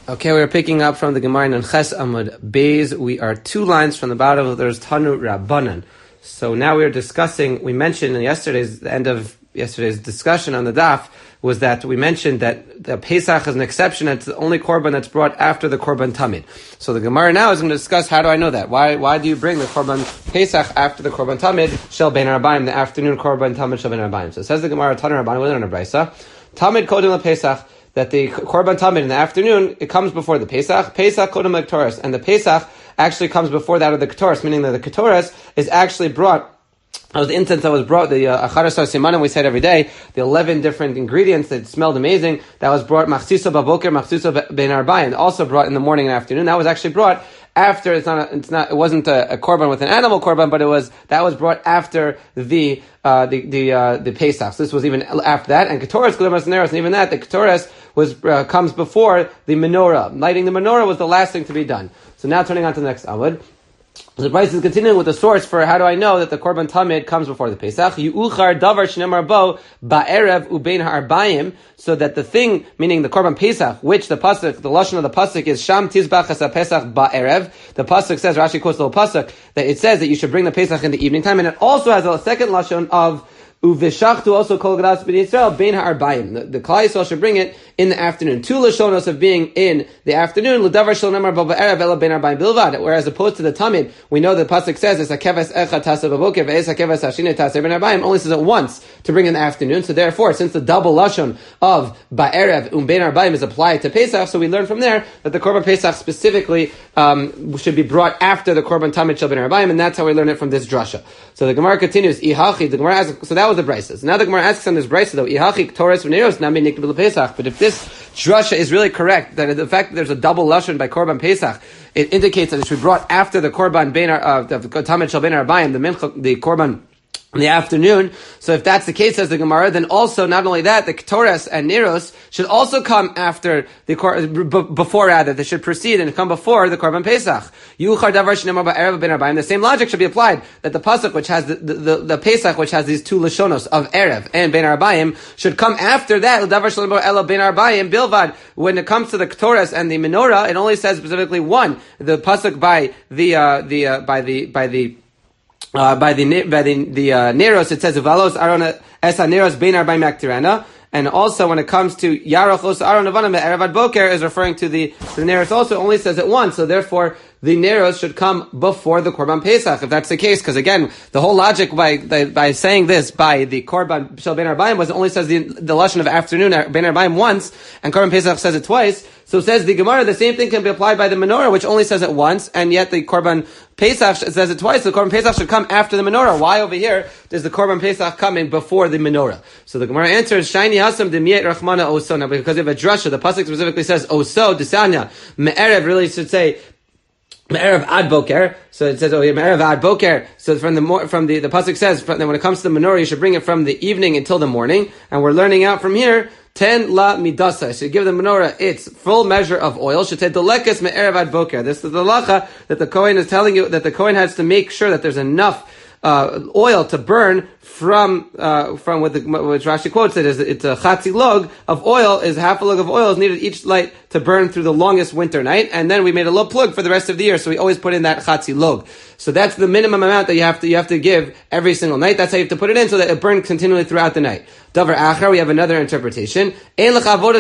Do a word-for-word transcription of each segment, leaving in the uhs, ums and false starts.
Okay, we're picking up from the Gemara in Ches Amud Beis. We are two lines from the bottom. There's Tanu Rabbanan. So now we're discussing, we mentioned in yesterday's, the end of yesterday's discussion on the daf, was that we mentioned that the Pesach is an exception. It's the only korban that's brought after the korban tamid. So the Gemara now is going to discuss, how do I know that? Why why do you bring the korban Pesach after the korban tamid, shel ben arbaim, the afternoon korban tamid shel ben arbaim? So it says the Gemara, Tanu Rabbanan, within a brisa, tamid kodem le Pesach, that the korban tamid in the afternoon, it comes before the Pesach. Pesach kodem le Ketores, and the Pesach actually comes before that of the Ketores, meaning that the Ketores is actually brought. That was the incense that was brought, the Acharas Simanim we said every day, the eleven different ingredients that smelled amazing, that was brought Machsiso Baboker, Machsiso Ben Arbaim, also brought in the morning and afternoon. That was actually brought after, it's not, a, it's not, it wasn't a, a korban with an animal korban, but it was, that was brought after the, uh, the, the, uh, the Pesach. So this was even after that, and Ketores, Glemas Neros, and even that, the Ketores was, uh, comes before the menorah. Lighting the menorah was the last thing to be done. So now turning on to the next Amud. The Bryce is continuing with the source for how do I know that the korban tamid comes before the Pesach. Yu'uchar davar shnemar bo ba'erev ubein ha'arbayim, so that the thing, meaning the korban Pesach, which the pasuk, the lashon of the pasuk is sham tizbach as pesach ba'erev. The pasuk says, Rashi quotes the pasuk, that it says that you should bring the Pesach in the evening time, and it also has a second lashon of Uveshachtu also kol gadas b'nei Yisrael bein ha'arbayim. The, the Klal Yisrael should bring it in the afternoon. Two lashonos of being in the afternoon. L'davar shel nemar bo ba'erev ela bein ha'arbayim bilvad. Whereas opposed to the tamid, we know the pasuk says it's a keves echad tasa b'boker ve'es a keves hashine tasa bein ha'arbayim. Only says it once to bring in the afternoon. So therefore, since the double lashon of ba'erev um bein ha'arbayim is applied to Pesach, so we learn from there that the korban Pesach specifically um, should be brought after the korban tamid shel bein ha'arbayim, and that's how we learn it from this drasha. So the Gemara continues. Ihachi. The Gemara asks, so that was the Brisa. Now the Gemara asks on this Brisa though, Ihachi Ketores v'neros nami nikbel Pesach. But if this drasha is really correct, that the fact that there's a double lashon by korban Pesach, it indicates that it should be brought after the korban bein uh, the tamid shel bein arbaim, the mincha, the korban in the afternoon. So if that's the case, says the Gemara, then also not only that, the Ketores and Neros should also come after the b- before rather they should proceed and come before the korban Pesach. Yuchar davar shnemar ba'erev ben arbaim. The same logic should be applied that the pasuk which has the, the, the, the Pesach which has these two lashonos of erev and ben arbaim should come after that. Davar shnemar ela ben arbaim bilvad. When it comes to the Ketores and the menorah, it only says specifically one. The pasuk by the uh, the uh, by the by the Uh, by the by the the uh, Neros, it says Uvalos Aaron es Neros bein arbaim aktirana, and also when it comes to Yarachos Aaron avanim erevad boker is referring to the the Neros. Also only says it once, so therefore the Neros should come before the korban Pesach, if that's the case. Because again, the whole logic by by, by saying this by the korban shel ben arbaim was it only says the the lashon of afternoon ben arbaim once, and korban Pesach says it twice. So says the Gemara, the same thing can be applied by the menorah, which only says it once, and yet the korban Pesach says it twice. The korban Pesach should come after the menorah. Why over here does the korban Pesach coming before the menorah? So the Gemara answers, Shiny Hasam demiyet rachmana oso. Now because of a drasha, the pasuk specifically says oso desanya. Me'erev really should say Me'erev ad boker. So it says, oh, Me'erev ad boker. So from the, from the, the pasuk says, from, when it comes to the menorah, you should bring it from the evening until the morning. And we're learning out from here, ten la midasa. Should give the menorah its full measure of oil. Should say delekes me'erev ad boker. This is the lacha that the Kohen is telling you, that the Kohen has to make sure that there's enough uh, oil to burn from, uh, from what the, which Rashi quotes it is, it's a chatzi log of oil, is half a log of oil is needed each light to burn through the longest winter night, and then we made a little plug for the rest of the year, so we always put in that chatzi log. So that's the minimum amount that you have to, you have to give every single night. That's how you have to put it in, so that it burns continually throughout the night. Davar achar, we have another interpretation. That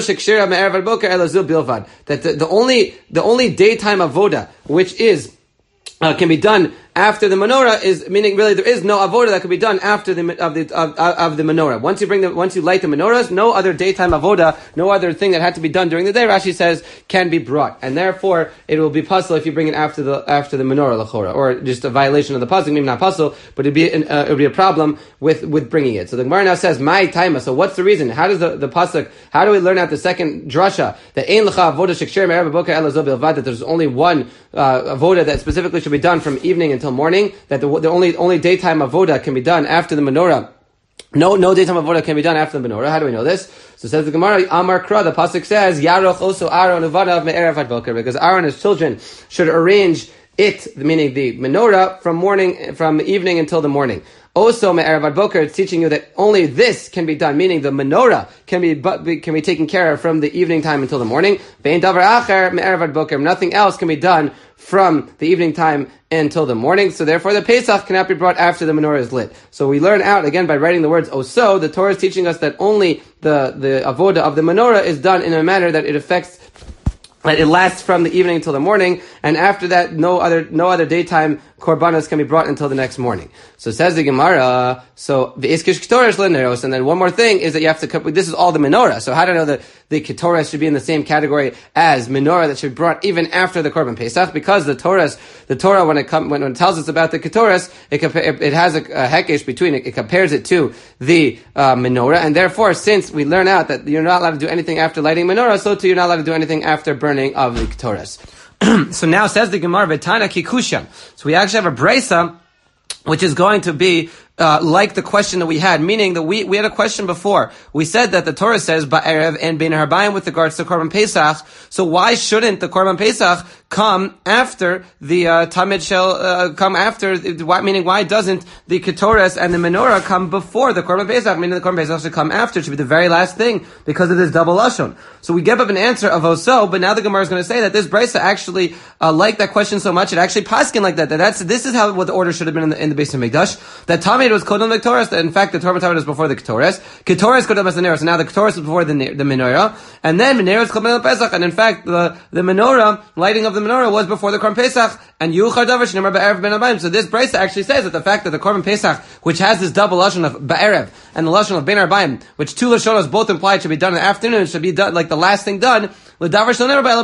the, the only, the only daytime avoda, which is, uh, can be done after the menorah, is meaning really there is no avoda that can be done after the of the of, of the menorah. Once you bring the once you light the menorahs, no other daytime avoda, no other thing that had to be done during the day, Rashi says, can be brought, and therefore it will be puzzle if you bring it after the after the menorah lachora, or just a violation of the pasuk, maybe not puzzle, but it'd be an, uh, it'd be a problem with with bringing it. So the Gemara now says my taima. So what's the reason? How does the the pasuk? How do we learn out the second drasha that ein lecha avoda shekshir me'erev boker ela zo bilvad, that there's only one uh, avoda that specifically should be done from evening until morning, that the, the only only daytime avoda can be done after the menorah. No, no daytime avoda can be done after the menorah. How do we know this? So says the Gemara, Amar Kra, the pasuk says, Yaroch also Aaron uvanav me'erev ad boker, because Aaron and his children should arrange it, meaning the menorah, from morning, from evening until the morning. Also, me'erev ad boker, it's teaching you that only this can be done, meaning the menorah can be can be taken care of from the evening time until the morning. Ve'en davar acher me'erev ad boker, nothing else can be done from the evening time until the morning. So therefore, the Pesach cannot be brought after the menorah is lit. So we learn out again by writing the words oso. The Torah is teaching us that only the the avoda of the menorah is done in a manner that it affects. It lasts from the evening until the morning, and after that, no other no other daytime korbanos can be brought until the next morning. So says the Gemara. So the iskish ketoras leneros, and then one more thing is that you have to. This is all the menorah. So how do I know that the ketoras should be in the same category as menorah that should be brought even after the korban pesach? Because the Torah, the Torah when it comes when it tells us about the ketoras, it it has a, a hekesh between it. It compares it to the uh, menorah, and therefore, since we learn out that you're not allowed to do anything after lighting menorah, so too you're not allowed to do anything after burning of the ketoras. So now says the Gemara, V'tana kikushan. So we actually have a brisa, which is going to be uh, like the question that we had, meaning that we, we had a question before. We said that the Torah says ba'erev and bein harbayim with regards to korban pesach. So why shouldn't the korban pesach come after the uh, tamid shel uh, come after? Why, meaning why doesn't the ketoras and the menorah come before the korban pesach? Meaning the korban pesach should come after. It should be the very last thing because of this double lashon. So we give up an answer of oso, but now the Gemara is going to say that this brisa actually uh, liked that question so much it actually paskin like that. That that's this is how what the order should have been in the in the Beis Hamikdash. That tamid was kodem the ketoras. That in fact the Torah tamid was before the ketoras. Ketoras kodem as the menorah. So now the ketoras was before the the menorah, and then menorah is kodem pesach. And in fact the the menorah lighting of the menorah was before the korban pesach. And yuchar davar shneimar ba'erev ben habayim. So this brisa actually says that the fact that the korban pesach, which has this double lashon of ba'erev and the lashon of ben habayim, which two lashonos both imply it should be done in the afternoon, it should be done like the last thing done. So therefore,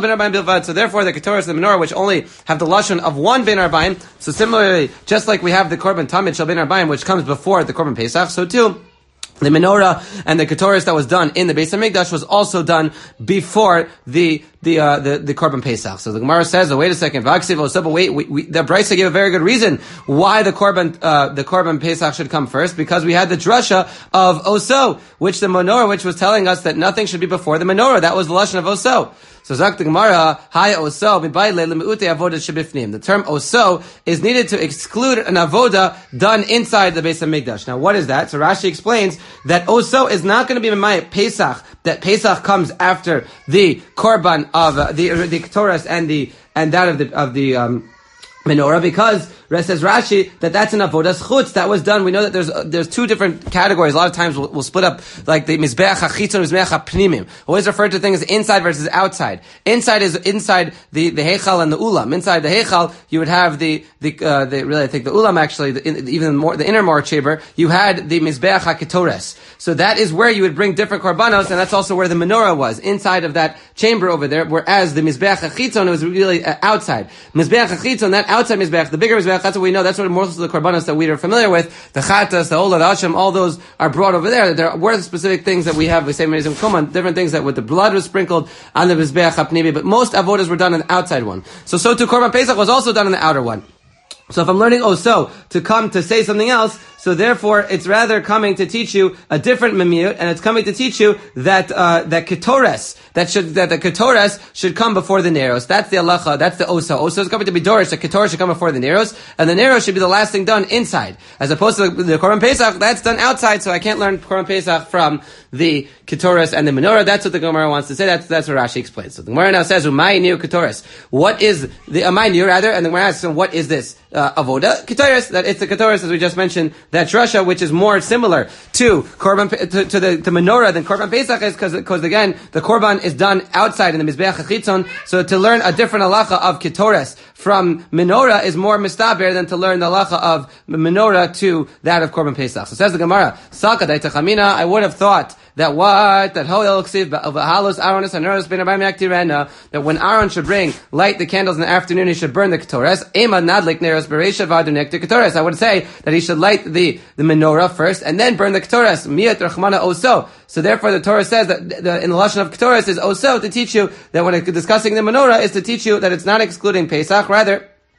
the ketoras and the menorah, which only have the lashon of one ben habayim. So similarly, just like we have the korban tamid shel ben habayim, which comes before the korban pesach, so too the menorah and the ketoras that was done in the Beis Hamikdash was also done before the the uh, the, the korban pesach. So the Gemara says, oh, wait a second, but wait, we, we, the Brisa gave a very good reason why the korban uh, the korban pesach should come first, because we had the drasha of oso, which the menorah, which was telling us that nothing should be before the menorah. That was the lashon of oso. So Zak the Gemara, Hay oso mibayle lemeute avoda shebifnim. The term oso is needed to exclude an avoda done inside the Beis Hamikdash. Now, what is that? So Rashi explains that oso is not going to be my Pesach. That Pesach comes after the korban of uh, the the ketoras and the and that of the of the um, menorah, because says Rashi that that's an avodas chutz that was done. We know that there's uh, there's two different categories. A lot of times we'll, we'll split up like the mizbeach hachitzon and mizbeach hapnimim. Always referred to things inside versus outside. Inside is inside the the heichal and the ulam. Inside the heichal you would have the the uh, the really I think the ulam actually the, in, even more the inner more chamber. You had the mizbeach haketores. So that is where you would bring different korbanos, and that's also where the menorah was inside of that chamber over there. Whereas the mizbeach hachitzon was really uh, outside. Mizbeach hachitzon, that outside mizbeach, the bigger mizbeach. That's what we know. That's what most of the korbanos that we are familiar with, the chatas, the olad hashem, all those are brought over there. There were the specific things that we have. We say mezim kuman, different things that with the blood was sprinkled on the mizbeach hapnibi. But most avodas were done in the outside one. So so too korban pesach was also done in the outer one. So if I'm learning oso to come to say something else, so therefore it's rather coming to teach you a different memiyut, and it's coming to teach you that uh, that ketores that should that the ketores should come before the neros. That's the halacha. That's the oso. Oso is coming to be dorish. The ketores should come before the neros, and the neros should be the last thing done inside, as opposed to the, the korban pesach that's done outside. So I can't learn korban pesach from the ketores and the menorah. That's what the Gemara wants to say. That's that's what Rashi explains. So the Gemara now says, "Umay niu ketores." What is the umay niu rather? And the Gemara asks, "What is this uh, avoda ketores?" That it's the ketores, as we just mentioned. That's Russia, which is more similar to korban to, to the to menorah than korban pesach is, because because again the korban is done outside in the mizbeach hachitzon. So to learn a different halacha of ketores from menorah is more mistaber than to learn the halacha of menorah to that of korban pesach. So says the Gemara, Saka daitachamina. I would have thought that what that hoel ksiv of halos aronis haneros ben abayim yaktirena, that when Aaron should bring light the candles in the afternoon, he should burn the ketores. Ema nadlik neros bereisha v'adu nektir ketores. I would say that he should light the the menorah first and then burn the ketores. Miyat rachmana oso. So therefore, the Torah says that the, in the lashon of ketores is oso to teach you that when discussing the menorah is to teach you that it's not excluding Pesach, rather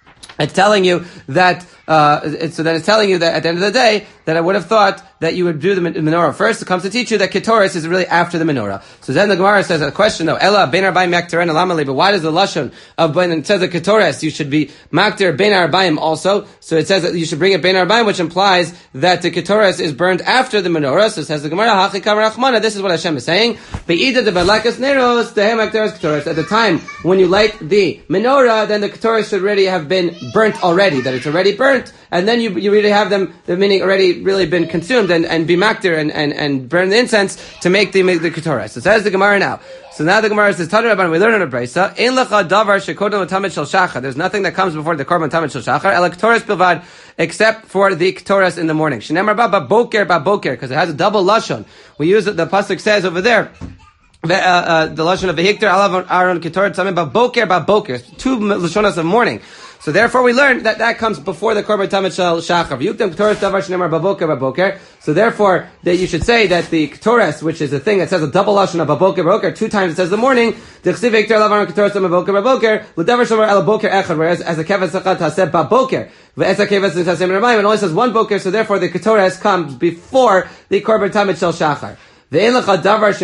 It's telling you that, uh, it's, so then it's telling you that at the end of the day, that I would have thought that you would do the menorah first. It comes to teach you that Ketoris is really after the menorah. So then the Gemara says a question though, Ella, Ben Arbaim Makter Elamali, but why does the Lashon of when it says that Ketoris, you should be Makter Ben Arbaim also? So it says that you should bring it Ben Arbaim, which implies that the Ketoris is burned after the menorah. So it says the Gemara, Hachikam Rachmana, this is what Hashem is saying. Be'ida de Balakas Neros, Dehem Makteris Ketoris. At the time when you light the menorah, then the Ketoris should already have been burnt already, that it's already burnt, and then you you really have them, the meaning already really been consumed and, and be makter and, and, and burn the incense to make the make the Ketoris. So says the Gemara now. So now the Gemara says, Tanu Rabban, we learn in a brisa, Ein lecha davar shekodem l'tamid shel shachar. There's nothing that comes before the korban tamid shel shachar, ela Ketoris bilvad, except for the Ketoris in the morning. Shenemar ba ba boker ba boker, because it has a double lashon. We use it, the pasuk says over there, Uh, uh, the lashon of vehikter alav aron ketoret tamid ba boker ba boker, two lashonas of morning. So therefore we learn that that comes before the korban tamid shel shachar. V'yuktem ketoret davar shneimar ba boker ba boker. So therefore that you should say that the ketoret, which is a thing that says a double lashon of ba boker ba boker, two times it says the morning. D'chsiv vehikter alav aron ketoret tamid ba boker ba boker. L'davar shomar el boker echad. Whereas as a keves echad taseh ba boker. V'es a keves taseh min ramayim. It only says one boker. So therefore the ketoret comes before the korban tamid shel shachar. And there's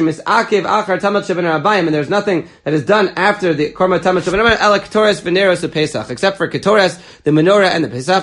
nothing that is done after the korban tamid shel ela Ketoris v'neros Pesach, except for Ketoris, the menorah, and the Pesach.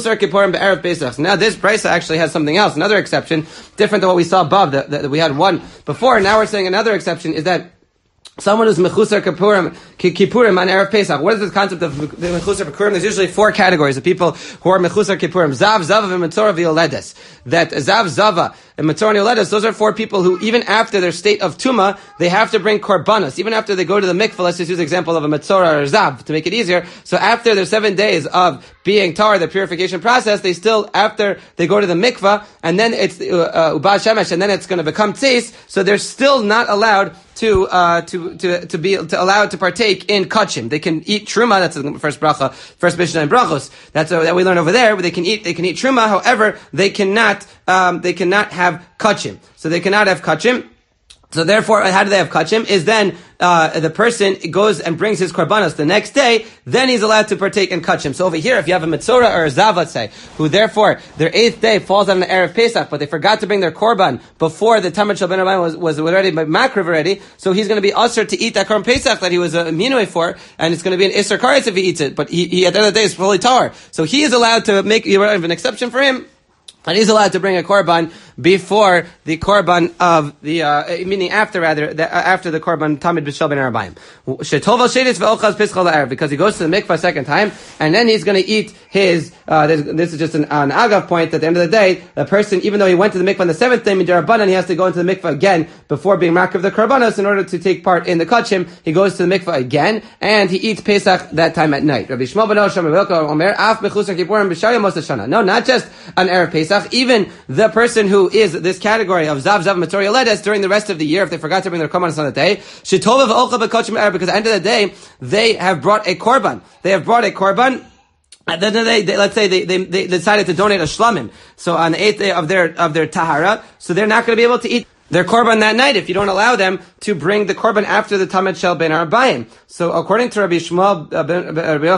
Now this brisa actually has something else, another exception, different than what we saw above. That, that we had one before. Now we're saying another exception is that someone who's mechusar kippurim, kippurim on Erev Pesach. What is the concept of mechusar kippurim? There's usually four categories of people who are mechusar kippurim. Zav, Zava, and Metzora v'Yoledes. That Zav, Zava, and Metzora and Yoledes, those are four people who, even after their state of Tuma, they have to bring korbanos. Even after they go to the mikveh, let's just use the example of a Metzora or Zav to make it easier. So after their seven days of being tar, the purification process, they still, after they go to the mikveh, and then it's uh, Ubah Shemesh, and then it's going to become tzeis, so they're still not allowed to uh to to to be to allow it to partake in kachim. They can eat truma. That's the first bracha, first mishnah in brachos. That's uh, that we learn over there. They can eat they can eat truma. However, they cannot um they cannot have kachim. So they cannot have kachim. So therefore, how do they have kachim? Is then uh the person goes and brings his korbanos the next day, then he's allowed to partake in kachim. So over here, if you have a metzora or a zav, let's say, who therefore their eighth day falls on the Erev Pesach, but they forgot to bring their korban before the tamid shel ben arbaim was was already makriv already, so he's going to be usher to eat that korban Pesach that he was a minui for, and it's going to be an isser karetz if he eats it. But he, he at the end of the day is fully tar, so he is allowed to make you have an exception for him. And he's allowed to bring a korban before the korban of the, uh, meaning after rather, the, uh, after the korban tamid b'shel ben arbaim. Shetoval shedis ve'ochaz pischal la'erev, because he goes to the mikvah a second time, and then he's going to eat his, uh, this, this is just an, an agav point, at the end of the day, the person, even though he went to the mikvah on the seventh day, midirabanan, he has to go into the mikvah again before being makriv the korbanos in order to take part in the kachim. He goes to the mikvah again, and he eats Pesach that time at night. Rabbi Shmuel ben Osham, Rabbi Elka, Omer, af b'chusar kippurim b'shar yamos hashana. No, not just on Erev Pesach. Even the person who is this category of Zav, Zav, Metzora, Yoledes during the rest of the year, if they forgot to bring their korbanos on the day, Shetovav Ocha B'Kachim Erev, because at the end of the day, they have brought a korban. They have brought a korban. And then they, they, let's say they, they, they decided to donate a shlamim. So on the eighth day of their, of their tahara, so they're not going to be able to eat their korban that night if you don't allow them to bring the korban after the tamid shel ben arbaim. So according to Rabbi Shmuel uh, ben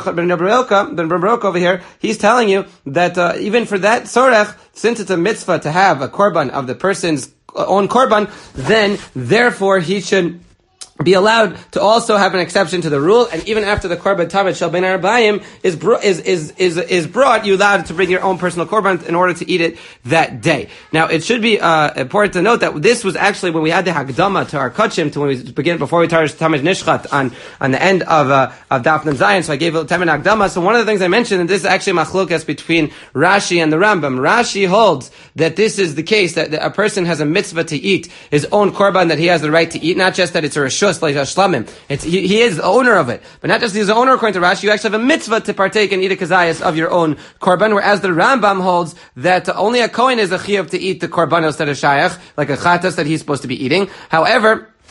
Rabbi ben Baruch over here, he's telling you that uh, even for that sorech, since it's a mitzvah to have a korban of the person's own korban, then therefore he should be allowed to also have an exception to the rule, and even after the korban tamid shel ben arbaim is bro- is is is is brought, you're allowed to bring your own personal korban in order to eat it that day. Now, it should be uh, important to note that this was actually when we had the hagdama to our kachim, to when we begin before we tarish tamid nishchat on on the end of uh, of Daf Nun Zayin. So I gave a tamid hagdama. So one of the things I mentioned, and this is actually machlokas between Rashi and the Rambam. Rashi holds that this is the case, that a person has a mitzvah to eat his own korban that he has the right to eat, not just that it's a reshus like a shlamim. It's he, he is the owner of it, but not just he's the owner. According to Rashi, you actually have a mitzvah to partake and eat a kazayas of your own korban. Whereas the Rambam holds that only a kohen is a chiyuv to eat the korbanos that are shayach, like a chatas that he's supposed to be eating. However,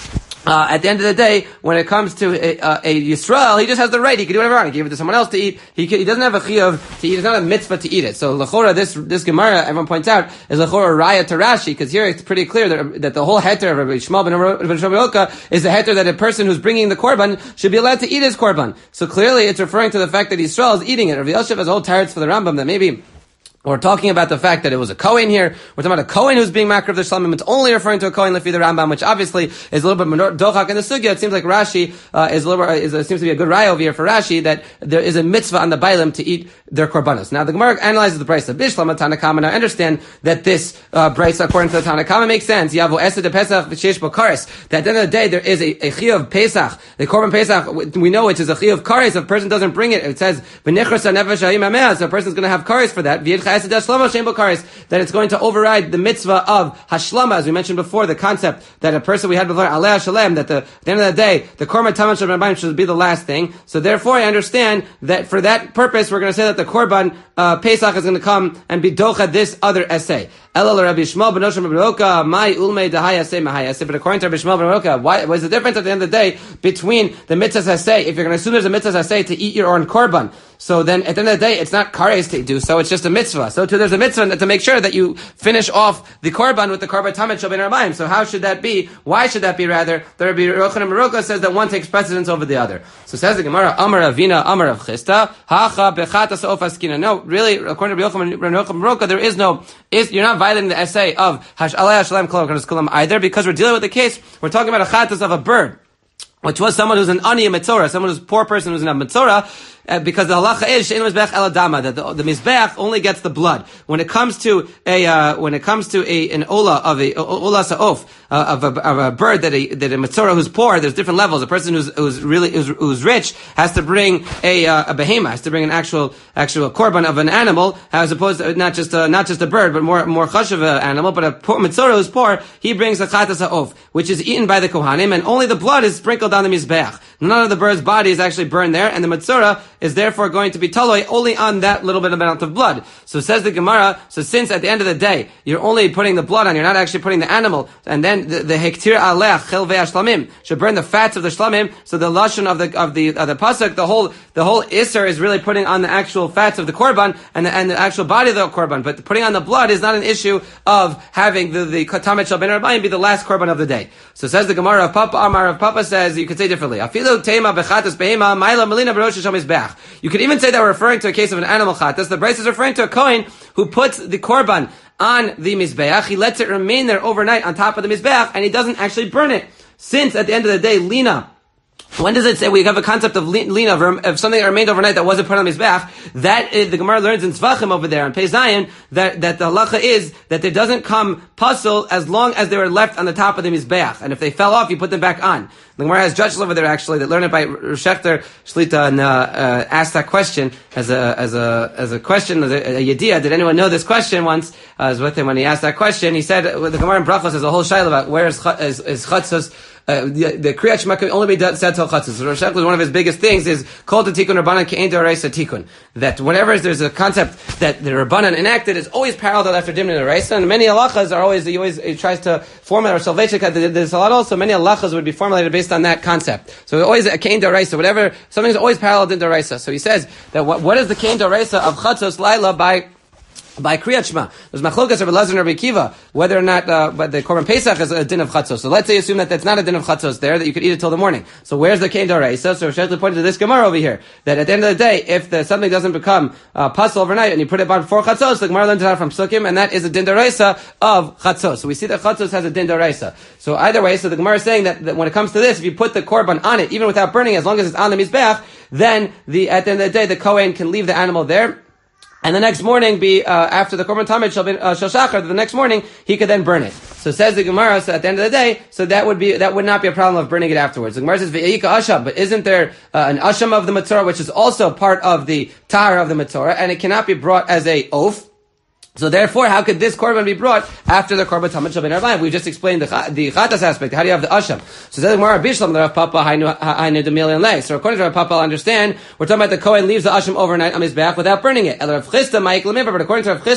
Uh, at the end of the day, when it comes to a, uh, a Yisrael, he just has the right. He can do whatever he wants. He can give it to someone else to eat. He can, he doesn't have a chiyuv to eat. It's not a mitzvah to eat it. So lechora, this this Gemara, everyone points out, is lechora raya to Rashi, because here it's pretty clear that, that the whole heter of Rabbi Shmuel ben Shmuel is the heter that a person who's bringing the korban should be allowed to eat his korban. So clearly, it's referring to the fact that Yisrael is eating it. Rabbi Yosef has a whole teretz for the Rambam that maybe. We're talking about the fact that it was a Kohen here. We're talking about a Kohen who's being makar of the shlamim. It's only referring to a Kohen lefi the Rambam, which obviously is a little bit dochak in the sugya. It seems like Rashi uh, is a little is a, seems to be a good raya over here for Rashi that there is a mitzvah on the bailim to eat their korbanos. Now the Gemara analyzes the brayso bishlam Tanakama, and I understand that this uh, brayso according to the Tanakama makes sense. Yavo esed de pesach v'sheish bo kares. That at the end of the day there is a, a chiyuv pesach. The korban pesach we know it is a chiyuv kares. If a person doesn't bring it, it says v'nechras nefesh ha'im ameh. So a person is going to have kares for that. V'yedcha esed de shlomo shem bo kares. That it's going to override the mitzvah of hashlama, as we mentioned before, the concept that a person we had before aleh shalem, that the, at the end of the day the korban taman shel rabbanim should be the last thing. So therefore I understand that for that purpose we're going to say that the korban uh, pesach is going to come and be docha this other essay. Elal Rabbi Shmuel ben Osham ben Roka, my ulmei dahai essay mahai essay. But according to Rabbi Shmuel ben Roka, why was the difference at the end of the day between the mitzvahs essay? If you're going to assume there's a mitzvahs essay to eat your own korban, so then at the end of the day it's not kares to do so, it's just a mitzvah. So too there's a mitzvah to make sure that you finish off the korban with the korban tamet shel ben arbaim. So how should that be? Why should that be rather? The Rabbi Yochanan ben Roka says that one takes precedence over the other. So says the Gemara, Amar Avina, Amar Rav Chisda, Hacha bechatas of askina. No, really, according to Rabbi Yochanan ben Roka, there is no, is you're not violating the essay of Hash Alei Hashalem Kol Kulam either, because we're dealing with the case, we're talking about a chatas of a bird, which was someone who's an ani metzora, someone who's a poor person who's in a metzora, uh, because the halacha is she'en mizbeach eladama, that the, the mizbeach only gets the blood. When it comes to a uh, when it comes to a an ola of a ola sa'of uh, of, a, of a bird that a that a metzora who's poor, there's different levels. A person who's who's really who's, who's rich has to bring a uh, a behema, has to bring an actual actual korban of an animal, as opposed to not just a, not just a bird, but more more chashuv animal. But a poor metzora who's poor, he brings a chatas ha'of, which is eaten by the kohanim, and only the blood is sprinkled on the mizbeach. None of the bird's body is actually burned there, and the metzora is therefore going to be taloi only on that little bit amount of blood. So says the Gemara, so since at the end of the day, you're only putting the blood on, you're not actually putting the animal, and then the, the hektir alech chilvei shlamim should burn the fats of the shlamim, so the lashon of the, of the, of the pasuk, the whole, the whole iser is really putting on the actual fats of the korban, and the, and the actual body of the korban, but putting on the blood is not an issue of having the, the tamet shel ben arbaim be the last korban of the day. So says the Gemara of Papa, Amar of Papa says, you could say differently. Afilu tema bechatas behema, maila melina b'rosh hashem mizbeach. You could even say that we're referring to a case of an animal chatas. The Braisa is referring to a kohen who puts the korban on the mizbeach. He lets it remain there overnight on top of the mizbeach, and he doesn't actually burn it. Since at the end of the day, lina, when does it say we have a concept of lina, of something that remained overnight that wasn't put on the mizbeach? That is, the Gemara learns in Tzvachim over there on Pei Zayin that that the halacha is that it doesn't come puzzle as long as they were left on the top of the mizbeach, and if they fell off, you put them back on. The Gemara has judges over there actually that learn it by Shechter Shlita and uh, uh, asked that question as a as a as a question, as a, a yediyah. Did anyone know this question once? Uh, I was with him when he asked that question. He said the Gemara in Brachos has a whole shaila about where is is, is chatzos. Uh, the, the Kriyat Shema can only be done, said till chatzos. So Rosh Hashanah, one of his biggest things is kol tikun rabbanan ke'ein d'oraisa tikun. That whenever there's a concept that the rabbanan enacted is always parallel after dimnin d'oraisa, and many halachas are always he always he tries to formulate or salvation. There's a lot also many halachas would be formulated based on that concept. So always a ke'ein d'oraisa, whatever something's always parallel in d'oraisa. So he says that what, what is the ke'ein d'oraisa of chatzos laila by by Kriyat Shema? There's machlokas of Elazar and Rabbi Kiva whether or not uh, but the korban pesach is a din of chatzos. So let's say assume that that's not a din of chatzos there, that you could eat it till the morning. So where's the kein d'oraisa? So Shechli pointed to this Gemara over here that at the end of the day, if the, something doesn't become uh, puzzle overnight and you put it on before chatzos, the Gemara learned it out from Sukkim, and that is a din d'oraisa of chatzos. So we see that chatzos has a din d'oraisa. So either way, so the Gemara is saying that, that when it comes to this, if you put the korban on it, even without burning, as long as it's on the mizbeach, then the at the end of the day, the kohen can leave the animal there. And the next morning, be uh, after the korban tamid shel shachar, the next morning he could then burn it. So says the Gemara. So at the end of the day, so that would be that would not be a problem of burning it afterwards. The Gemara says ve'ika asham, but isn't there uh, an asham of the metzora, which is also part of the tahara of the metzora, and it cannot be brought as a oaf? So therefore, how could this korban be brought after the korban tamid shel ben arbaim? We just explained the the chatas aspect. How do you have the asham? So says Gemara bishlam the Rav Papa hainu hainu demilion lei. So according to Rav Papa, I'll understand we're talking about the kohen leaves the asham overnight on his back without burning it. El Rav Chisda ma'ik lemimber, but according to Rav Chisda,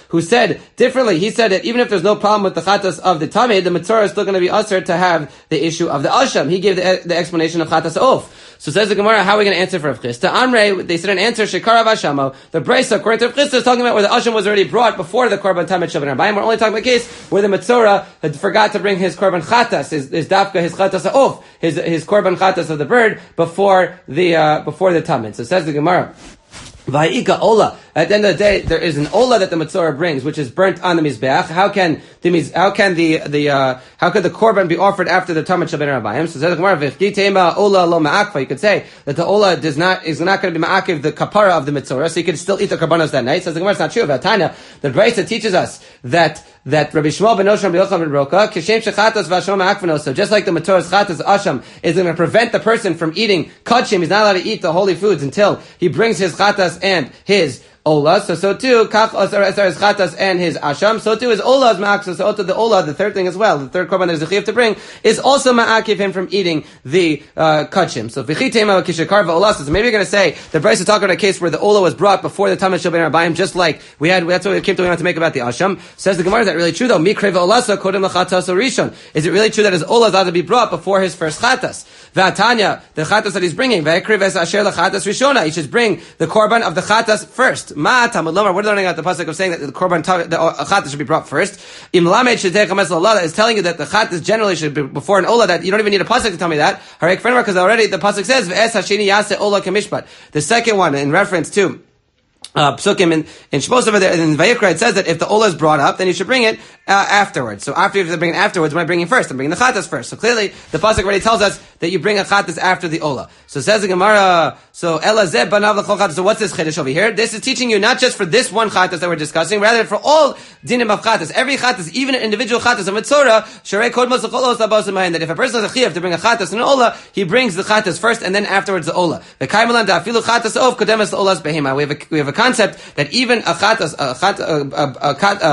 who said differently. He said that even if there's no problem with the chatas of the tamid, the Metzora is still going to be usher to have the issue of the asham. He gave the, the explanation of chatas of. So says the Gemara, how are we going to answer for Rav Chisda? Amrei, they said an answer, Shekarav Ashamo. The Brisa, according to Rav Chisda, is talking about where the asham was already brought before the korban tamid Shabbat Rabbayim. We're only talking about a case where the Metzora had forgot to bring his korban chatas, his, his dafka, his chatas of, his, his korban chatas of the bird before the, uh, before the tamid. So says the Gemara, Va'ika Ola. At the end of the day, there is an Ola that the Metzora brings, which is burnt on the Mizbeach. How can the how can the the uh, how could the korban be offered after the Tamid Shabbat Rabbayim? So says the Gemara, V'chtitema Ola lo ma'akfa. You could say that the Ola does not is not going to be ma'akiv the kapara of the Metzora, so you could still eat the korbanos that night. Says the Gemara, it's not true. V'atanya, the Brisa teaches us that that Rabbi Shmuel ben Osham ben Yochanan ben Roka, kishem shechatas v'ashom ma'akvanos. So just like the Metzora's chatas asham is going to prevent the person from eating kachim, he's not allowed to eat the holy foods until he brings his chatas and his Ola, so so too, kach asar asar his chatas and his asham, so too is Ola's ma'ak, so so the Ola, the third thing as well, the third korban there's a chiyuv to bring, is also ma'akiv him from eating the uh, kachim. So v'chitema kishekarva Ola, so maybe you're going to say, the Bryce is talking about a case where the Ola was brought before the Tamid Shabbat Rabbayim, just like we had, that's what we came to, we to make about the asham. Says the Gemara, is that really true though? Mikre v'olasa kodem l'chatas orishon. Is it really true that his Ola is allowed to be brought before his first chatas? V'atanya, the chatas that he's bringing, v'ekre v'asher l'chatas rishona, he should bring the korban of the chatas first. Ma tamud lomar, we're learning out the pasuk of saying that the korban, the chatas should be brought first. Im lamed should take chametz l'olah, is telling you that the chatas generally should be before an olah, that you don't even need a pasuk to tell me that. Harek fenimar, because already the pasuk says, v'es hasheni yaseh olah kemishpat. The second one, in reference to Uh, psukim in, in Shmos over there, in Vayikra, it says that if the Ola is brought up, then you should bring it, uh, afterwards. So after you have to bring it afterwards, what am I bringing first? I'm bringing the Chatas first. So clearly, the Pasuk already tells us that you bring a Chatas after the Ola. So says the Gemara, so Elazeh banav l'chol Chatas. So what's this Chiddush over here? This is teaching you not just for this one Chatas that we're discussing, rather for all dinim of Chatas. Every Chatas, even an individual Chatas of Metzora, Sharei Kodmos l'chol Os Labos Emayin, that if a person has a Chiyuv to bring a Chatas and an Ola, he brings the Chatas first and then afterwards the Ola. The Kaimalan da'afilu Chatas of Kodemas l'Olas behema. We have a, we have a concept that even a chatas, a, chat, a, a, a,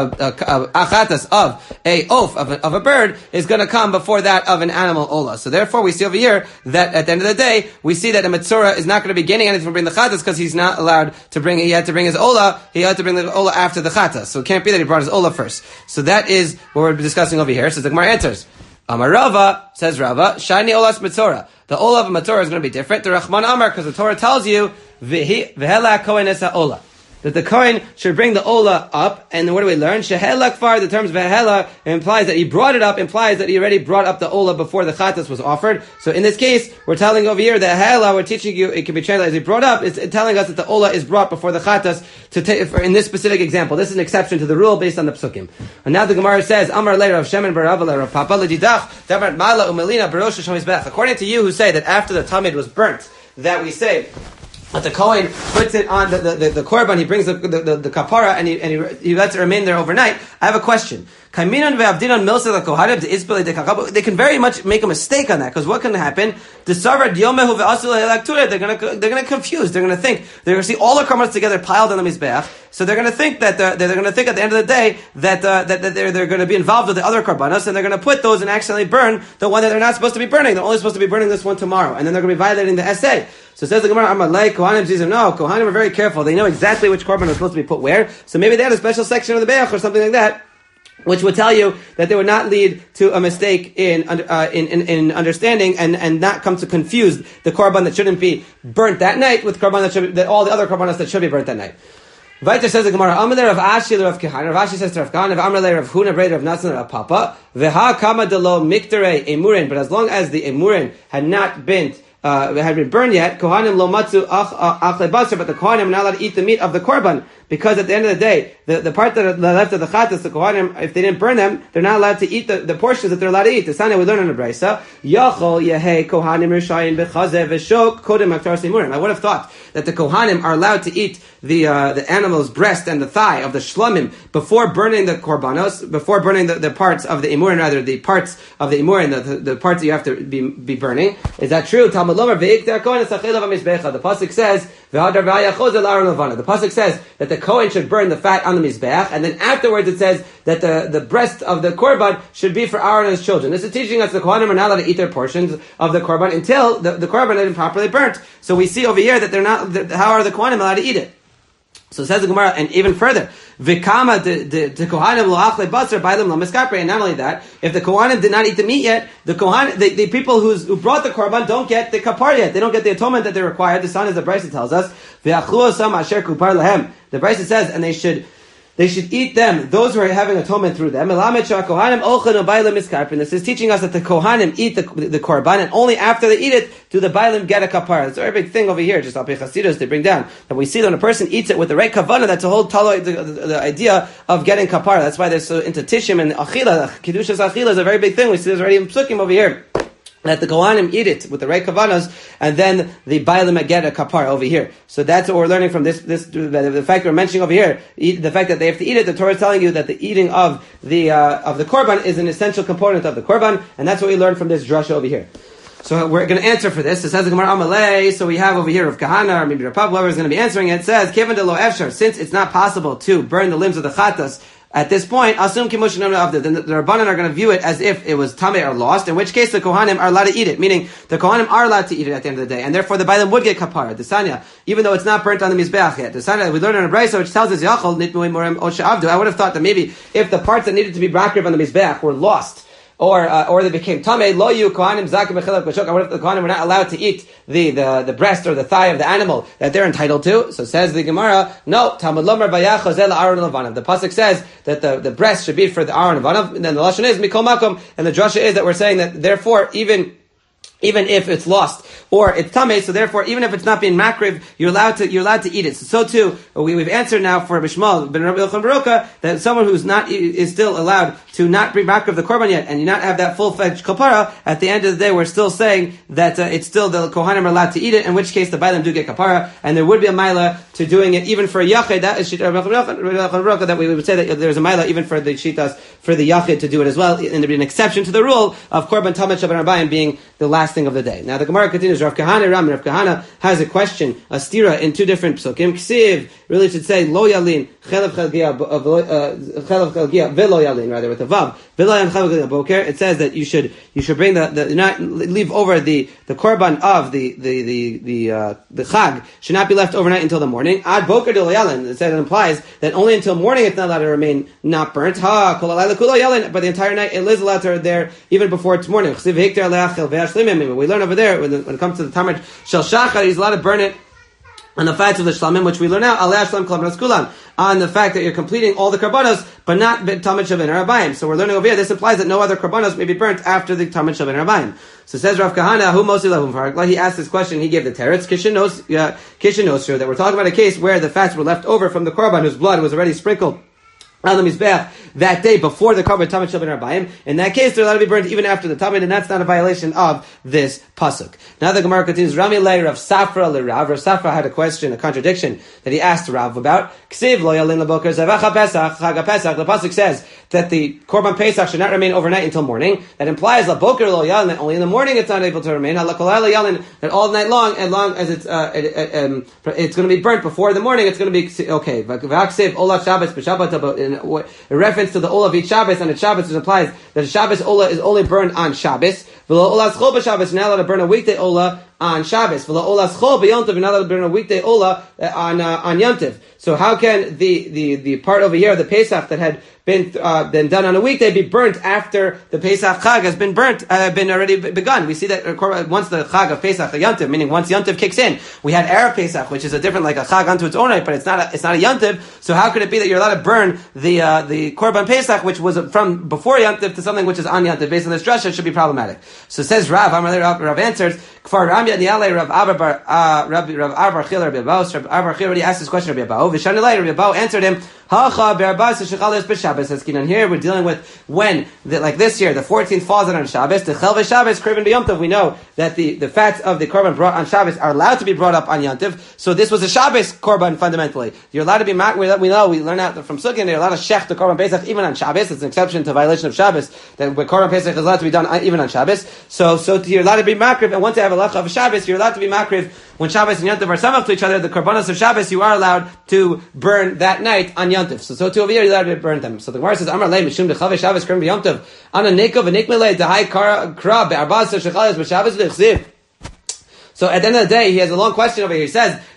a, a chatas of a oaf of a, of a bird is going to come before that of an animal ola. So therefore, we see over here that at the end of the day, we see that a Metzora is not going to be gaining anything from bringing the chatas because he's not allowed to bring. He had to bring his ola. He had to bring the ola after the chatas. So it can't be that he brought his ola first. So that is what we're discussing over here. So the Gemara answers. Amar Rava, says Rava, Shani olas Metzora. The ola of a Metzora is going to be different. The Rachman Amar, because the Torah tells you v'hela kohen es ha'ola, that the Kohen should bring the Ola up, and what do we learn? Shehela kfar, the terms Vehela implies that he brought it up, implies that he already brought up the Ola before the Chatas was offered. So in this case, we're telling over here that Hela, we're teaching you, it can be translated as he brought up, it's telling us that the Ola is brought before the Chatas to take, in this specific example. This is an exception to the rule based on the Psukim. And now the Gemara says, Amar le Rav Shemen bar Rava Rav Papa l'didach, davar mala umelina barosh Hashem Yisbech. According to you who say that after the Tamid was burnt, that we say, that the Kohen puts it on the, the, the, the korban, he brings the, the, the, the kapara, and he, and he, he lets it remain there overnight. I have a question. They can very much make a mistake on that, because what can happen? They're going to they're going to confuse. They're going to think they're going to see all the korbanos together piled on the mizbeach. So they're going to think that they're, they're going to think at the end of the day that uh, that, that they're they're going to be involved with the other korbanos, and they're going to put those and accidentally burn the one that they're not supposed to be burning. They're only supposed to be burning this one tomorrow, and then they're going to be violating the essay. So it says the Gemara, Amalei Kohanim Zizim. No, Kohanim are very careful. They know exactly which korban is supposed to be put where. So maybe they had a special section of the beach or something like that, which would tell you that they would not lead to a mistake in uh, in, in in understanding and and not come to confuse the korban that shouldn't be burnt that night with korban that should be, that all the other korbanos that should be burnt that night. Vaiter says the Gemara, Amalei Rav Ashi Rav Kehan. Rav Ashi says to Rav Kehan, Amalei Rav Huna Brei Rav Natsan Rav Papa. Veha Kama Delo Miktare Emurin. But as long as the Emurin had not been Uh, it had been burned yet, Kohanim lo matzu ach lebasar, but the Kohanim are not allowed to eat the meat of the korban, because at the end of the day, the, the part that are left of the chatas, the Kohanim, if they didn't burn them, they're not allowed to eat the, the portions that they're allowed to eat. The Sana we learn in the Brisa, Yachol yehei Kohanim rishayin bechazeh v'shok kodem aktar simurim. I would have thought that the Kohanim are allowed to eat the uh, the animal's breast and the thigh of the shlomim before burning the korbanos, before burning the, the parts of the imurin, rather the parts of the imurin, the, the, the parts that you have to be, be burning. Is that true? Talmud Lomer ve'ikter kohen esachelav hamizbecha. The pasuk says v'hadar v'ayachoz el aron levana. The pasuk says that the kohen should burn the fat on the mizbeach, and then afterwards it says that the, the breast of the korban should be for Aaron and his children. This is teaching us the kohanim are not allowed to eat their portions of the korban until the, the korban has been properly burnt. So we see over here that they're not. That, how are the kohanim allowed to eat it? So it says the Gemara, and even further, Vikama the Kohanim lo achle basar bailim lo miskapre. And not only that, if the Kohanim did not eat the meat yet, the Kohanim, the, the people who's, who brought the korban don't get the kapar yet. They don't get the atonement that they require. The son, as the Brisa tells us, v'achlu osam asher kupar lahem. The Brisa says, and they should. They should eat them, those who are having atonement through them. And this is teaching us that the Kohanim eat the, the korban, and only after they eat it do the bailim get a kapara. It's a very big thing over here, just al pi chasidus they bring down. That we see that when a person eats it with the right kavanah, that's a whole talo, the, the, the idea of getting kapara. That's why they're so into tishim and achila. Kedushas achila is a very big thing. We see this already in psukim over here. That the Kohanim eat it with the right kavanas, and then the bailim get a kapar over here. So that's what we're learning from this. This the fact we're mentioning over here, eat, the fact that they have to eat it. The Torah is telling you that the eating of the uh, of the korban is an essential component of the korban, and that's what we learn from this drasha over here. So we're going to answer for this. It says the Gemara Amalei. So we have over here of Kahana, or maybe Rav Papa, whoever is going to be answering it. It says, "Kevin de lo efshar," since it's not possible to burn the limbs of the chatas. At this point, assume kimush no avda. Then the Rabbanan are going to view it as if it was tameh or lost. In which case, the Kohanim are allowed to eat it. Meaning, the Kohanim are allowed to eat it at the end of the day, and therefore the bailim would get kapara. The Sanya, even though it's not burnt on the mizbeach yet. The Sanya we learned in a brayso which tells us yachol nitmui morem osha avdu. I would have thought that maybe if the parts that needed to be brakriv on the mizbeach were lost, or uh, or they became tameh, lo yu kohanim zakim b'chilak b'shok. I wonder if the kohanim were not allowed to eat the, the, the breast or the thigh of the animal that they're entitled to. So says the Gemara, no, Talmud Lomar v'yachos el Aaron levanav. The pasuk says that the, the breast should be for the Aaron levanav, and then the lashon is mikol makom, and the drasha is that we're saying that therefore even even if it's lost or it's tameh, so therefore even if it's not being makriv, you're allowed to you're allowed to eat it. So, so too, we, we've answered now for Bishmal ben Rabbi Yochanan Baruka that someone who's not is still allowed to not bring makriv the korban yet and you not have that full fledged kapara. At the end of the day, we're still saying that uh, it's still the kohanim are allowed to eat it. In which case, the bailim do get kapara, and there would be a maila to doing it even for a yachid. That is Rabbi Yochanan Baruka that we would say that there's a maila even for the shitas for the yachid to do it as well, and there'd be an exception to the rule of korban tamid shaban arbayim being the last thing of the day. Now the Gemara continues. Rav Kahana Ram. Rav Kahana has a question, a stira in two different psukim. Ksiv really should say lo yalin chelav chelgia chelav chelgia velo yalin, rather with a vav velo yalin chelav chelgia boker. It says that you should you should bring the, the not leave over the the korban of the the the the uh, the chag should not be left overnight until the morning. Ad boker de lo yalin. It says it implies that only until morning it's not allowed to remain not burnt. Ha kol alayla kulo yalin. But the entire night it is allowed to there even before it's morning. Ksiv hekter leachel ve'ashlimim. We learn over there when, the, when it comes to the tamid shel shachar, he's allowed to burn it on the fats of the shlamim, which we learn now, alei shlam klavnas kulan, on the fact that you're completing all the karbanos, but not tamid shavin arabayim. So we're learning over here, this implies that no other karbanos may be burnt after the tamid shavin arabayim. So says Rav Kahana, who mostly love him, he asked this question, he gave the teretz, kishinos, uh, kishinos, that we're talking about a case where the fats were left over from the korban whose blood was already sprinkled on the mizbeach that day before the korban tamid shavin arbayim. In that case, they're allowed to be burned even after the tamid, and that's not a violation of this pasuk. Now the Gemara continues. Rami lei Rav Safra le Rav. Rav Safra had a question, a contradiction that he asked Rav about. Ksiv lo yalin leboker zevach pesach chag pesach. The pasuk says that the korban pesach should not remain overnight until morning. That implies laboker lo yalin that only in the morning it's not able to remain. Halakolai yalin that all night long, as long as it's uh, it, it, um, it's going to be burnt before the morning, it's going to be okay. V'aksiv ola shabbos b'shabbat. In reference to the Ola of each Shabbos, and at Shabbos it implies that a Shabbos Ola is only burned on Shabbos. V'lo Ola schol b'Shabbos, you're not allowed to burn a weekday Ola on Shabbos. V'lo Ola schol b'Yontiv, you're not allowed to burn a weekday Ola on uh, on Yontiv. So how can the, the, the part over here, the Pesach that had been uh, been done on a weekday, be burnt after the Pesach Chag has been burnt, uh, been already begun? We see that uh, once the Chag of Pesach, the Yontiv, meaning once Yontiv kicks in, we had Erev Pesach, which is a different, like a Chag unto its own right, but it's not a, it's not a Yontiv. So how could it be that you're allowed to burn the uh, the Korban Pesach, which was from before Yontiv, to something which is on Yontiv? Based on this drasha, it should be problematic. So says Rav, Rav, Rav answers, Kfar Ram Yadniale Rav Abar uh, Rav Abar Chil Rabbi Abaus. Rav Abar Chil already asked this question. Rabbi Abaus. Vishanilay Rabbi Abaus answered him. Hacha be'arbas shechalos b'Shabbos. As and here we're dealing with when, the, like this year, the fourteenth falls on Shabbos. The chel v'Shabbos kriven b'Yom. We know that the, the fats of the korban brought on Shabbos are allowed to be brought up on Yom Tov. So this was a Shabbos korban fundamentally. You're allowed to be mak. We know we learn out from Sukkot. You're allowed to shech the korban Pesach even on Shabbos. It's an exception to violation of Shabbos that where korban Pesach is allowed to be done even on Shabbos. So so you're allowed to be makriv, and once you have a lacha of Shabbos, you're allowed to be makriv when Shabbos and Yom Tov are samach to each other. The korbanos of Shabbos you are allowed to burn that night on Yom Tov. So so too over here you're allowed to burn them. So the Gemara says Amar lei mishum dechavei Shabbos krim b'Yom Tov ana nekov v'nikmelei dehai kra be'arbas shechalos b'Shabbos v'chziv. So at the end of the day, he has a long question over here. He says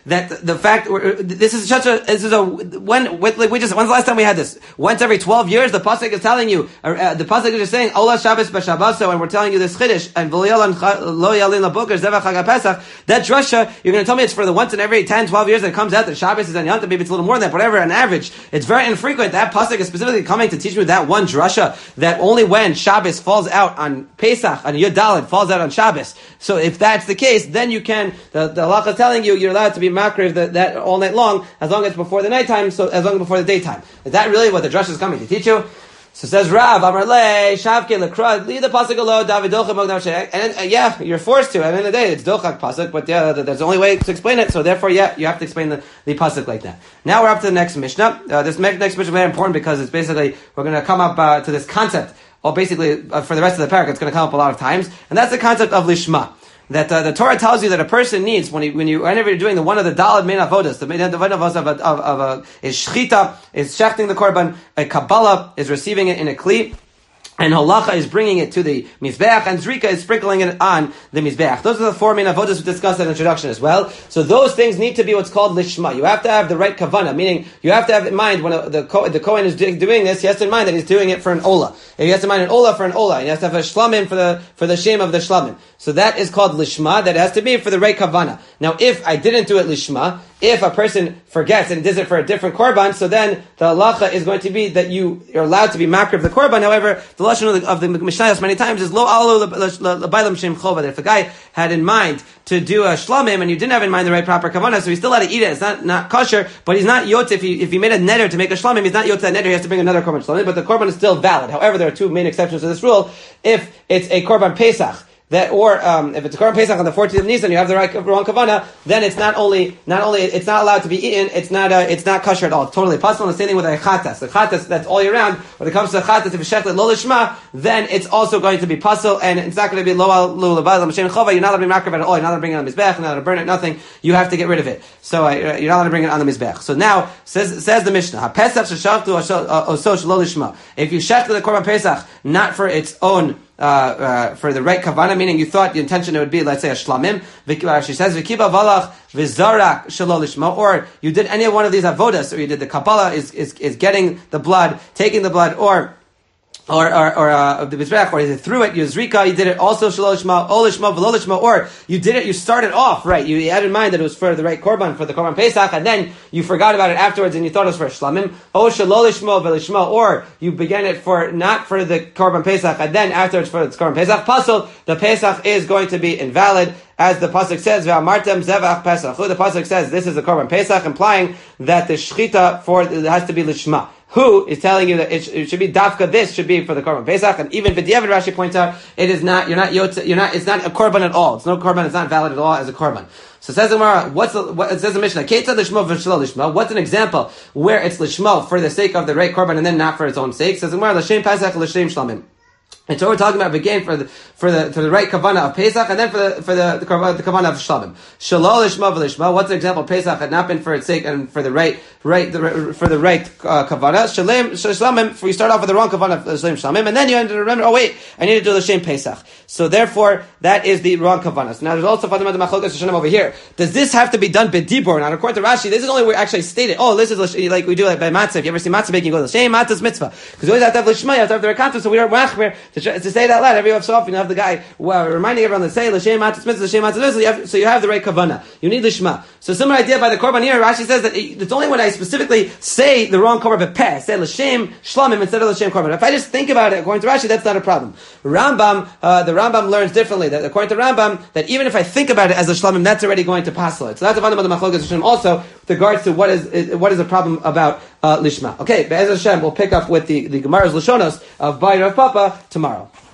that the fact this is such a this is a when like we just when's the last time we had this? Once every twelve years, the pasuk is telling you uh, the pasuk is just saying Ola Shabbos b'Shabboso, and we're telling you this chiddush and lo yalin laboker zevach Chag Pesach. That drasha, you're going to tell me it's for the once in every ten, twelve years that it comes out that Shabbos is on Yom Tov. Maybe it's a little more than that, whatever. On average, it's very infrequent. That pasuk is specifically coming to teach me that one drasha that only when Shabbos falls out on Pesach on Yud Daled falls out on Shabbos. So if that's the case, then you can the the halacha is telling you you're allowed to be makriv that, that all night long as long as before the nighttime, so as long as before the daytime. Is that really what the drasha is coming to teach you? So says Rav, Amar Le, Shavke Lekrad, lead the pasuk alo, David Dochak Magnav Sheikh. And uh, yeah, you're forced to. At the end of the day, it's Dochak pasuk, but yeah, that's the only way to explain it. So therefore, yeah, you have to explain the, the pasuk like that. Now we're up to the next Mishnah. Uh, this next Mishnah is very important because it's basically, we're going to come up uh, to this concept, or basically, uh, for the rest of the parak, it's going to come up a lot of times. And that's the concept of Lishma. That uh, the Torah tells you that a person needs when you when you whenever you're doing the one of the dalad main avodas, the main avodas of a, of, of a is shchita, is shechting the korban, a kabbalah is receiving it in a kli, and halacha is bringing it to the mizbeach, and zrika is sprinkling it on the mizbeach. Those are the four main avodas we discussed in the introduction as well. So those things need to be what's called lishma. You have to have the right kavana, meaning you have to have in mind when a, the the kohen is doing this, he has to in mind that he's doing it for an olah. If he has to mind an olah for an olah, he has to have a shlamim for the for the shem of the shlamim. So that is called lishma. That has to be for the right kavana. Now, if I didn't do it lishma, if a person forgets and does it for a different korban, so then the halacha is going to be that you are allowed to be makriv of the korban. However, the lashon of the, of the Mishnayos many times is lo alu l'baylam shem chova. That if a guy had in mind to do a shlamim and you didn't have in mind the right proper kavanah, so he's still allowed to eat it. It's not not kosher, but he's not yotze. If he if he made a neder to make a shlamim, he's not yotze that neder. He has to bring another korban shlamim, but the korban is still valid. However, there are two main exceptions to this rule. If it's a korban pesach, that, or um, if it's a korban pesach on the fourteenth of Nisan, you have the right wrong kavana, then it's not only not only it's not allowed to be eaten. It's not uh, it's not kosher at all. It's totally possible. And the same thing with a chatas. The chatas that's all year round. When it comes to chatas, if it's shechlet lo lishma, then it's also going to be puzzle, and it's not going to be lo lo levadim l'shem chova. You're not allowed to be makriv at all. You're not allowed to bring it on the mizbech. You're not allowed to burn it. Nothing. You have to get rid of it. So uh, you're not allowed to bring it on the mizbech. So now says says the Mishnah, ha-pesach sheshachtu oso lo lishma. If you shechted the korban pesach not for its own. Uh, uh, for the right kavana, meaning you thought the intention it would be, let's say, a shlamim. She says, "V'kiba valach v'zarak shelo lishma," or you did any one of these avodas, or you did the kabbalah is is is getting the blood, taking the blood, or. Or, or, or, uh, the Mizrach, or you threw it, you Zrika, you did it also Shelo Lishma, O Lishma, V'lo Lishma, or you did it, you started off, right, you had in mind that it was for the right Korban, for the Korban Pesach, and then you forgot about it afterwards and you thought it was for Shlamim, O Shelo Lishma, V'lishma, or you began it for, not for the Korban Pesach, and then afterwards for the Korban Pesach, Pasul, the Pesach is going to be invalid, as the pasuk says, "Ve'amartem zevach Pesach." The pasuk says this is the Korban Pesach, implying that the shchita for it has to be lishma. Who is telling you that it, sh- it should be dafka? This should be for the Korban Pesach, and even B'diavad Rashi points out it is not. You're not yotze, You're not. It's not a korban at all. It's no korban. It's not valid at all as a korban. So it says the Gemara, what's the, what, it says the Mishnah, Ketzad lishma v'shelo lishma. What's an example where it's lishma for the sake of the right korban and then not for its own sake? It says the Gemara, l'shem Pesach l'shem shlamim. And so we're talking about again for the for the for the right kavana of Pesach, and then for the for the the, the kavana of Shlamim. Shalol lishma v'lishma. What's an example? Pesach had not been for its sake and for the right right the, for the right uh, kavana. Shalem Shlamim. You start off with the wrong kavana of Shalem Shlamim, and then you end to remember. Oh wait, I need to do the same Pesach. So therefore, that is the wrong kavana. So now there's also fundamental machlokas Hashanim over here. Does this have to be done b'dibur? Now according to Rashi, this is only where actually stated. Oh, this is like we do like by matzah. If you ever see matzah making, you go the same matzah's mitzvah because you always have to have lishma. You have to have the rekantos. So we are machmer to, to say that loud. Every so often you have the guy well, reminding everyone to say l'shem matzah mitzvah, l'shem matzah mitzvah. You have, so you have the right kavana. You need lishma. So similar idea by the korban here. Rashi says that it's only when I specifically say the wrong korban but peh, say l'shem shlamim instead of l'shem korban. If I just think about it according to Rashi, that's not a problem. Rambam, uh, the Rambam learns differently. That according to Rambam, that even if I think about it as a shlamim, that's already going to pass it. So that's a fundamental machlokas Hashem also with regards to what is what is the problem about uh, lishma. Okay, Be'ez Hashem, we'll pick up with the the Gemara's Lashonos of Bayir of Papa tomorrow.